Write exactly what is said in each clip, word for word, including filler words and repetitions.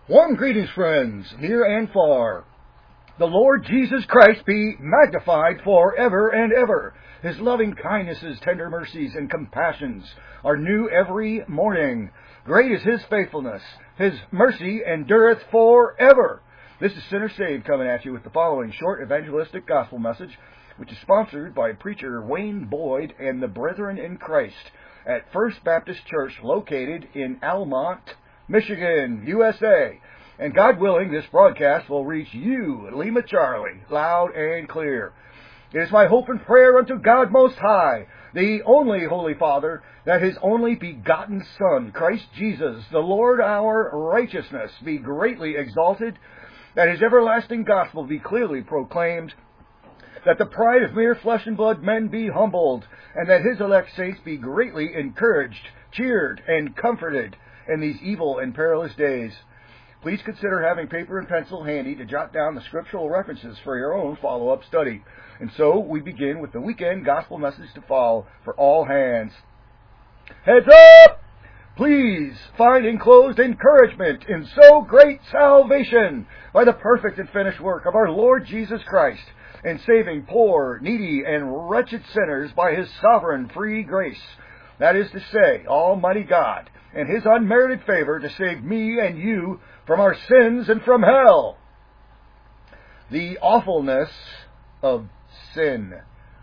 Warm greetings, friends, near and far. The Lord Jesus Christ be magnified forever and ever. His loving kindnesses, tender mercies, and compassions are new every morning. Great is His faithfulness. His mercy endureth forever. This is Sinner Saved coming at you with the following short evangelistic gospel message, which is sponsored by preacher Wayne Boyd and the Brethren in Christ at First Baptist Church located in Almont, Michigan, U S A. And God willing, this broadcast will reach you, Lima Charlie, loud and clear. It is my hope and prayer unto God Most High, the only Holy Father, that His only begotten Son, Christ Jesus, the Lord our righteousness, be greatly exalted, that His everlasting gospel be clearly proclaimed, that the pride of mere flesh and blood men be humbled, and that His elect saints be greatly encouraged, cheered, and comforted in these evil and perilous days. Please consider having paper and pencil handy to jot down the scriptural references for your own follow-up study. And so we begin with the weekend gospel message to follow for all hands. Heads up! Please find enclosed encouragement in so great salvation by the perfect and finished work of our Lord Jesus Christ in saving poor, needy, and wretched sinners by His sovereign free grace. That is to say, Almighty God, and His unmerited favor to save me and you from our sins and from hell. The awfulness of sin.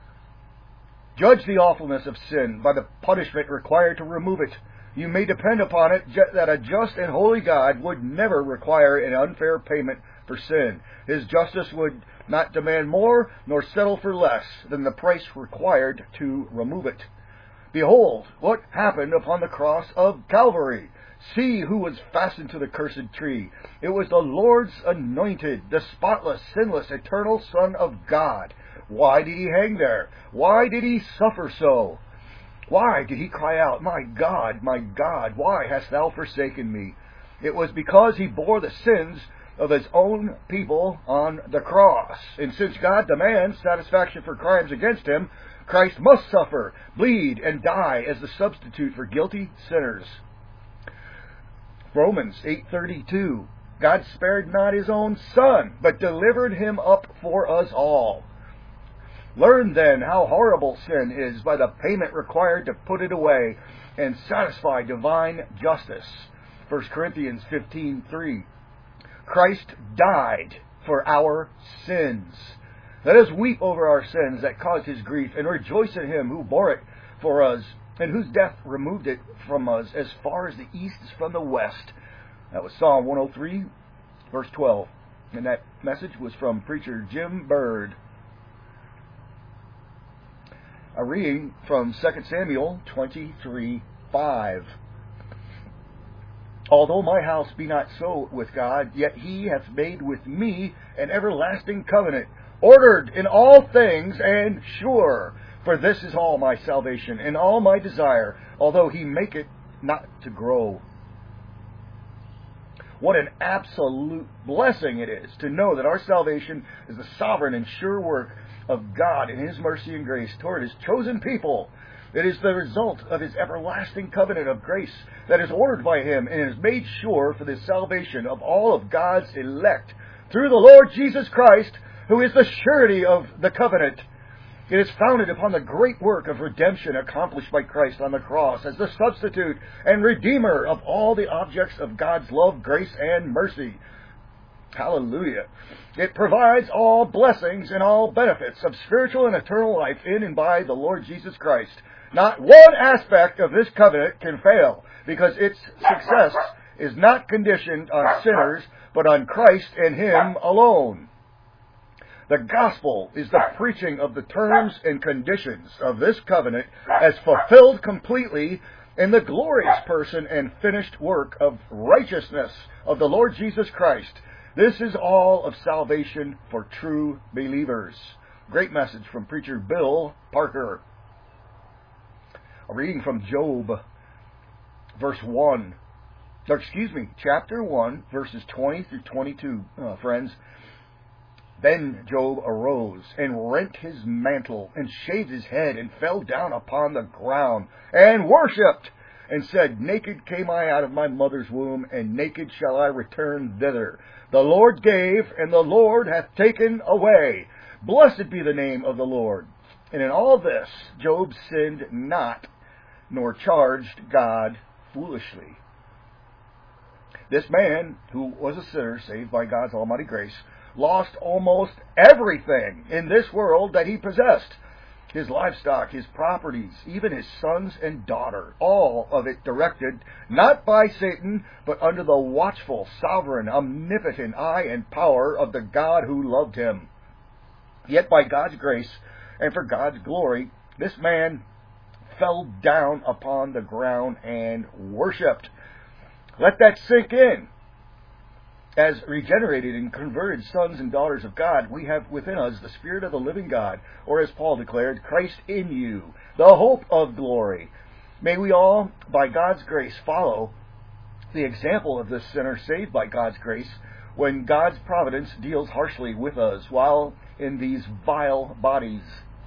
Judge the awfulness of sin by the punishment required to remove it. You may depend upon it that a just and holy God would never require an unfair payment for sin. His justice would not demand more nor settle for less than the price required to remove it. Behold what happened upon the cross of Calvary. See who was fastened to the cursed tree. It was the Lord's anointed, the spotless, sinless, eternal Son of God. Why did He hang there? Why did He suffer so? Why did He cry out, "My God, my God, why hast Thou forsaken me?" It was because He bore the sins of His own people on the cross. And since God demands satisfaction for crimes against Him, Christ must suffer, bleed, and die as the substitute for guilty sinners. Romans eight thirty-two. God spared not His own Son, but delivered Him up for us all. Learn then how horrible sin is by the payment required to put it away and satisfy divine justice. First Corinthians fifteen three. Christ died for our sins. Let us weep over our sins that caused His grief, and rejoice in Him who bore it for us, and whose death removed it from us as far as the east is from the west. That was Psalm one oh three, verse twelve. And that message was from preacher Jim Bird. A reading from Second Samuel twenty-three five. Although my house be not so with God, yet He hath made with me an everlasting covenant, ordered in all things and sure. For this is all my salvation and all my desire, although He make it not to grow. What an absolute blessing it is to know that our salvation is the sovereign and sure work of God in His mercy and grace toward His chosen people. It is the result of His everlasting covenant of grace that is ordered by Him and is made sure for the salvation of all of God's elect through the Lord Jesus Christ, who is the surety of the covenant. It is founded upon the great work of redemption accomplished by Christ on the cross as the substitute and redeemer of all the objects of God's love, grace, and mercy. Hallelujah. It provides all blessings and all benefits of spiritual and eternal life in and by the Lord Jesus Christ. Not one aspect of this covenant can fail, because its success is not conditioned on sinners, but on Christ and Him alone. The gospel is the preaching of the terms and conditions of this covenant as fulfilled completely in the glorious person and finished work of righteousness of the Lord Jesus Christ. This is all of salvation for true believers. Great message from preacher Bill Parker. A reading from Job, verse one. Or excuse me, chapter one, verses twenty through twenty-two, uh, friends. Then Job arose and rent his mantle and shaved his head and fell down upon the ground and worshipped and said, Naked came I out of my mother's womb, and naked shall I return thither. The Lord gave, and the Lord hath taken away. Blessed be the name of the Lord. And in all this, Job sinned not, nor charged God foolishly. This man, who was a sinner saved by God's almighty grace, lost almost everything in this world that he possessed. His livestock, his properties, even his sons and daughter, all of it directed not by Satan, but under the watchful, sovereign, omnipotent eye and power of the God who loved him. Yet by God's grace and for God's glory, this man fell down upon the ground and worshipped. Let that sink in. As regenerated and converted sons and daughters of God, we have within us the Spirit of the living God, or as Paul declared, Christ in you, the hope of glory. May we all, by God's grace, follow the example of this sinner saved by God's grace when God's providence deals harshly with us while in these vile bodies.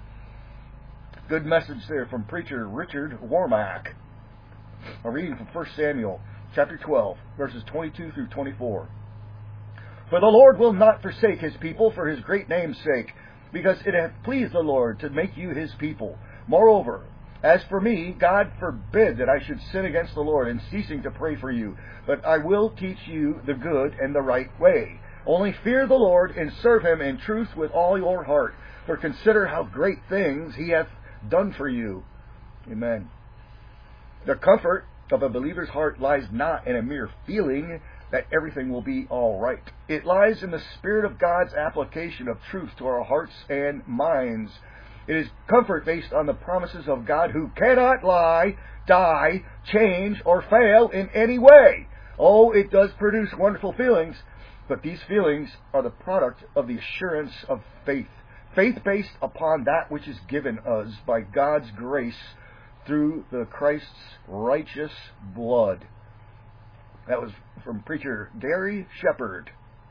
Good message there from preacher Richard Warmack. A reading from First Samuel chapter twelve, verses twenty-two through twenty-four. For the Lord will not forsake his people for his great name's sake, because it hath pleased the Lord to make you his people. Moreover, as for me, God forbid that I should sin against the Lord in ceasing to pray for you, but I will teach you the good and the right way. Only fear the Lord and serve him in truth with all your heart, for consider how great things he hath done for you. Amen. The comfort of a believer's heart lies not in a mere feeling that everything will be all right. It lies in the Spirit of God's application of truth to our hearts and minds. It is comfort based on the promises of God, who cannot lie, die, change, or fail in any way. Oh, it does produce wonderful feelings, but these feelings are the product of the assurance of faith. Faith based upon that which is given us by God's grace through the Christ's righteous blood. That was from preacher Gary Shepherd.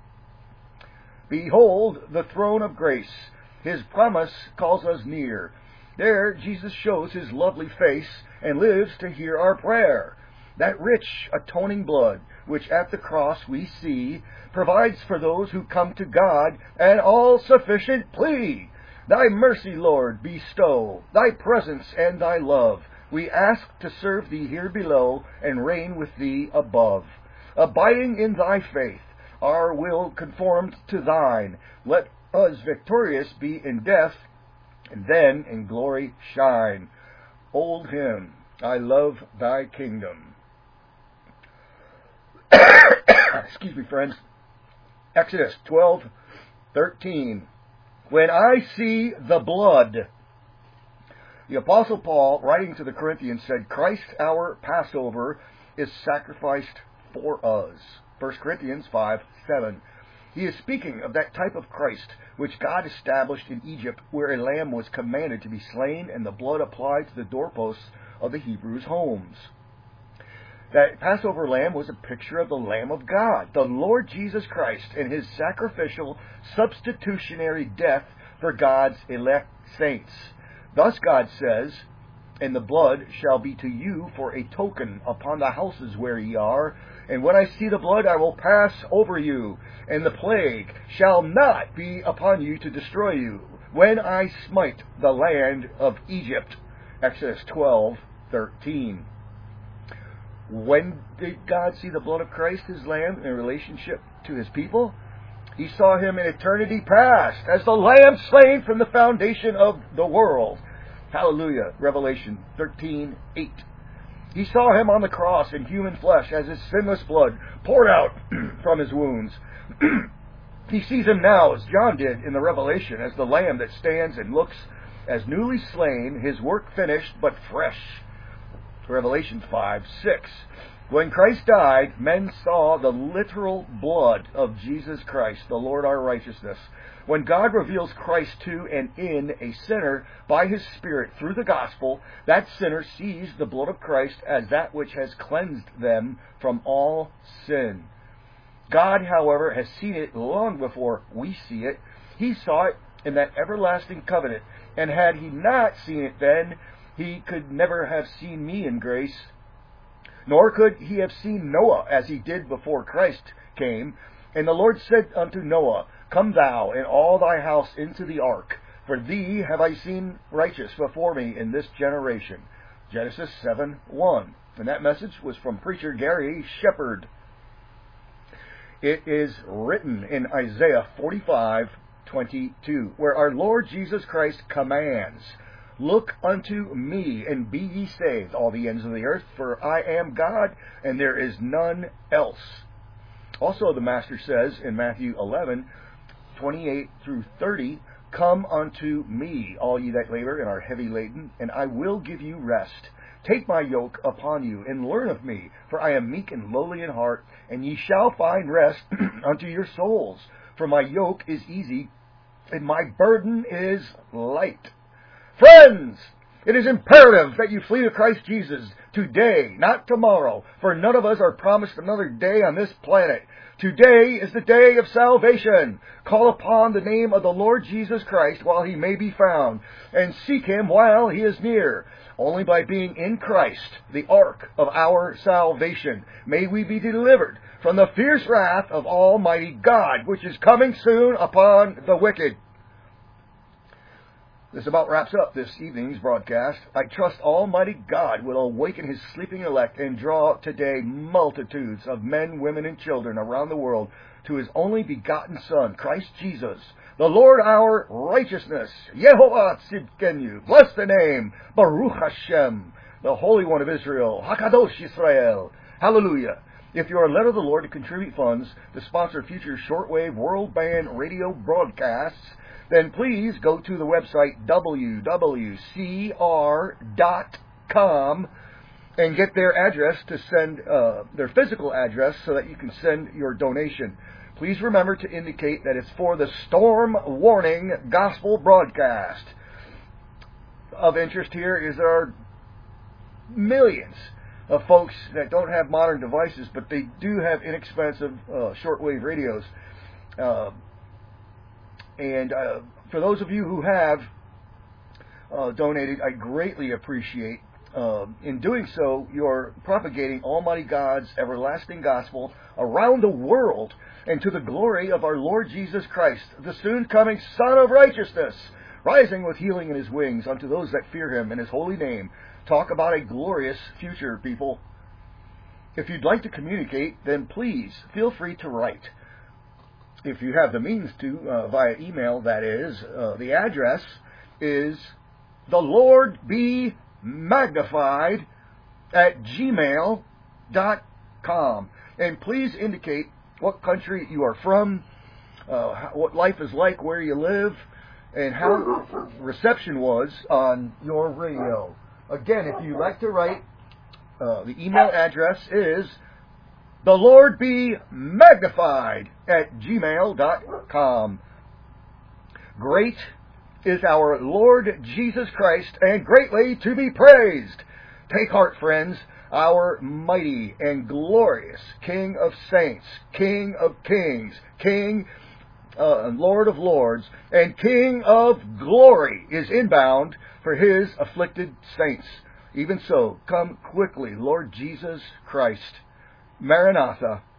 Behold the throne of grace. His promise calls us near. There Jesus shows his lovely face and lives to hear our prayer. That rich atoning blood, which at the cross we see, provides for those who come to God an all-sufficient plea. Thy mercy, Lord, bestow, thy presence and thy love. We ask to serve thee here below and reign with thee above. Abiding in thy faith, our will conformed to thine. Let us victorious be in death, and then in glory shine. Old hymn, I love thy kingdom. Excuse me, friends. Exodus twelve thirteen. When I see the blood. The Apostle Paul, writing to the Corinthians, said, Christ our Passover is sacrificed for us. First Corinthians five seven. He is speaking of that type of Christ which God established in Egypt, where a lamb was commanded to be slain and the blood applied to the doorposts of the Hebrews' homes. That Passover lamb was a picture of the Lamb of God, the Lord Jesus Christ, and his sacrificial, substitutionary death for God's elect saints. Thus God says, And the blood shall be to you for a token upon the houses where ye are. And when I see the blood, I will pass over you, and the plague shall not be upon you to destroy you, when I smite the land of Egypt. Exodus twelve thirteen. When did God see the blood of Christ, his Lamb, in relationship to his people? He saw him in eternity past, as the Lamb slain from the foundation of the world. Hallelujah. Revelation thirteen eight. He saw him on the cross in human flesh as his sinless blood poured out from his wounds. He sees him now, as John did in the Revelation, as the Lamb that stands and looks as newly slain, his work finished but fresh. Revelation five six. When Christ died, men saw the literal blood of Jesus Christ, the Lord our righteousness. When God reveals Christ to and in a sinner by his Spirit through the gospel, that sinner sees the blood of Christ as that which has cleansed them from all sin. God, however, has seen it long before we see it. He saw it in that everlasting covenant, and had he not seen it then, he could never have seen me in grace. nor could he have seen Noah as he did before Christ came. And the Lord said unto Noah, Come thou and all thy house into the ark, for thee have I seen righteous before me in this generation. Genesis seven one. And that message was from preacher Gary Shepherd. It is written in Isaiah forty-five twenty-two, where our Lord Jesus Christ commands, Look unto me, and be ye saved, all the ends of the earth, for I am God, and there is none else. Also the Master says in Matthew eleven twenty-eight through thirty, Come unto me, all ye that labor and are heavy laden, and I will give you rest. Take my yoke upon you, and learn of me, for I am meek and lowly in heart, and ye shall find rest unto your souls. For my yoke is easy, and my burden is light. Friends, it is imperative that you flee to Christ Jesus today, not tomorrow, for none of us are promised another day on this planet. Today is the day of salvation. Call upon the name of the Lord Jesus Christ while he may be found, and seek him while he is near. Only by being in Christ, the ark of our salvation, may we be delivered from the fierce wrath of Almighty God, which is coming soon upon the wicked. This about wraps up this evening's broadcast. I trust Almighty God will awaken his sleeping elect and draw today multitudes of men, women, and children around the world to his only begotten Son, Christ Jesus, the Lord our righteousness. Yehovah Tzidkenu. Bless the name. Baruch Hashem, the Holy One of Israel. Hakadosh Yisrael. Hallelujah. If you are led of the Lord to contribute funds to sponsor future shortwave world band radio broadcasts, then please go to the website w w c r dot com and get their address to send, uh, their physical address so that you can send your donation. Please remember to indicate that it's for the Storm Warning Gospel broadcast. Of interest here is there are millions of folks that don't have modern devices, but they do have inexpensive uh, shortwave radios. Uh, and uh, for those of you who have uh, donated, I greatly appreciate. Uh, in doing so, you're propagating Almighty God's everlasting gospel around the world and to the glory of our Lord Jesus Christ, the soon-coming Son of Righteousness, rising with healing in his wings unto those that fear him in his holy name. Talk about a glorious future, people. If you'd like to communicate, then please feel free to write. If you have the means to, uh, via email, that is, uh, the address is the Lord be magnified at gmail dot com. And please indicate what country you are from, uh, what life is like where you live, and how reception was on your radio. Again, if you'd like to write, uh, the email address is the Lord be magnified at gmail dot com. Great is our Lord Jesus Christ, and greatly to be praised. Take heart, friends, our mighty and glorious King of saints, King of kings, King uh, Lord of lords, and King of glory is inbound for his afflicted saints. Even so, come quickly, Lord Jesus Christ. Maranatha.